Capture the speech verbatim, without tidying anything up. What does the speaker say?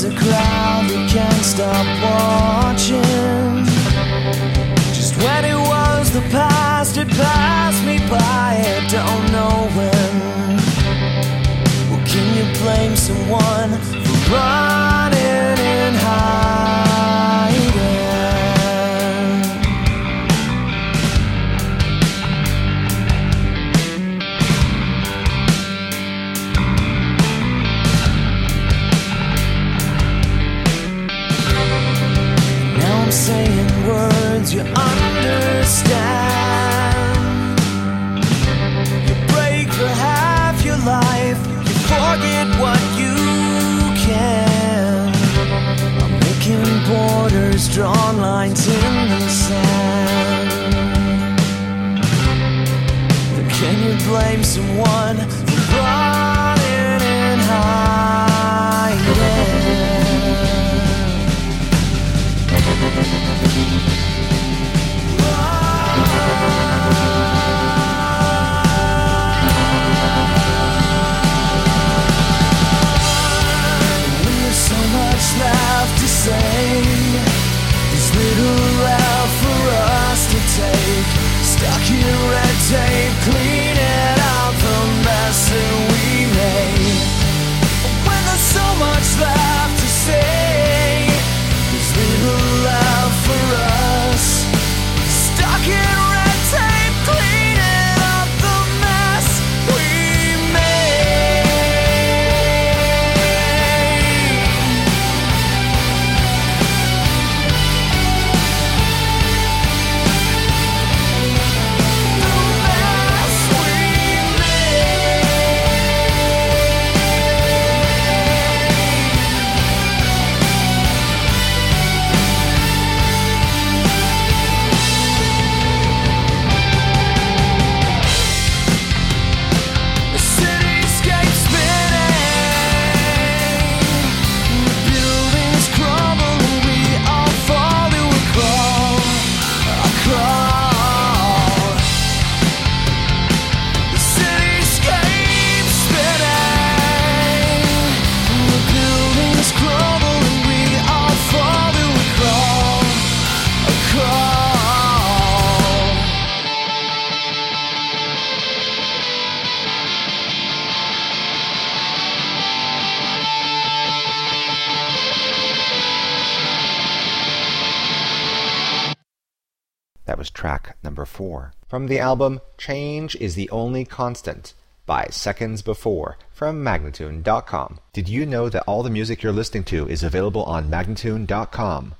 there's a crowd that can't stop watching. Just when it was the past, it passed me by. I don't know when. Well, can you blame someone for running and hiding? Saying words you understand. You break for half your life. You forget what you can. I'm making borders, drawn lines in the sand. But can you blame someone for running and hiding? Left to say, there's little left for us to take. Stuck in red tape, cleaning out the mess that we made. But when there's so much left to say, there's little left for us. Stuck in red tape, cleaning up the mess we That was track number four. From the album Change is the Only Constant by Seconds Before from Magnatune dot com. Did you know that all the music you're listening to is available on Magnatune dot com?